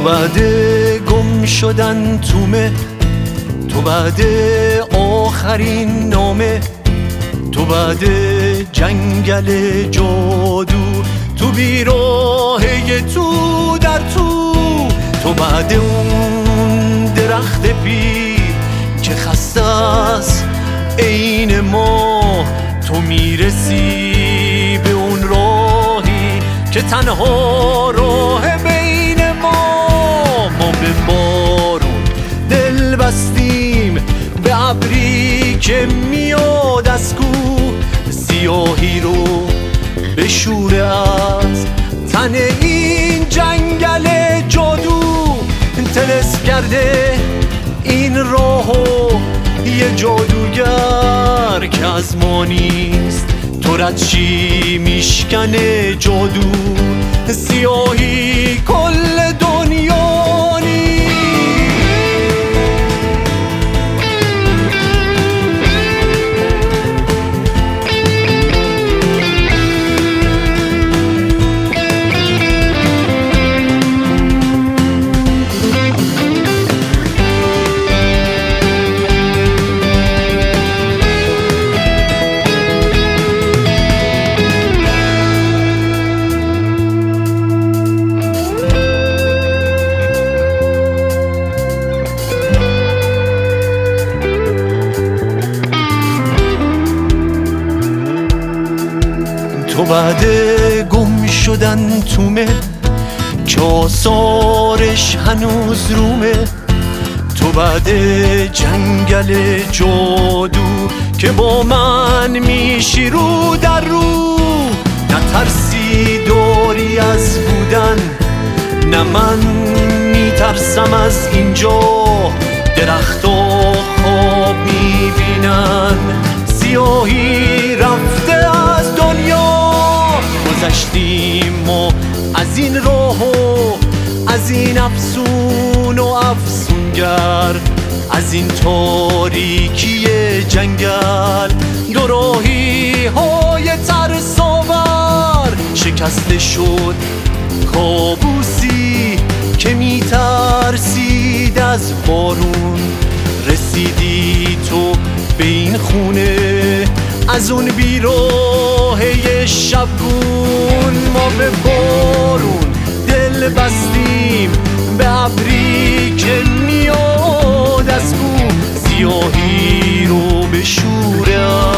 بعد گم شدن تومه، تو بعد آخرین نامه، تو بعد جنگل جادو، تو بیراهه تو در تو بعد اون درخت پیر که خسته است عین ما، تو میرسی به اون راهی که تنها راه بین ما به بارون دل بستیم، به ابری که میاد از کوه، سیاهی رو بشوره از تن این جنگل جادو، طلسم کرده این راهو یه جادوگر که از ما نیست، تو رد چی میشکنه جادو، سیاهی کل دنیا نیست. تو بعد گم شدن تومه که آثارش هنوز رومه، تو بعد جنگل جادو که با من میشی رو در رو، نترسی داری از بودن، نه من میترسم از اینجا، درختا خواب میبینن سیاهی رفته از دنیا، گذشتیم ما از این راه و از این افسون و افسونگر، از این تاریکی جنگل، دو راهی های ترساور، شکسته شد کابوسی که میترسید از بارون، رسیدی تو به این خونه از اون بیراهه شبگون، ما به بارون دل بستیم، به ابری که میاد از کوه، سیاهی رو بشوره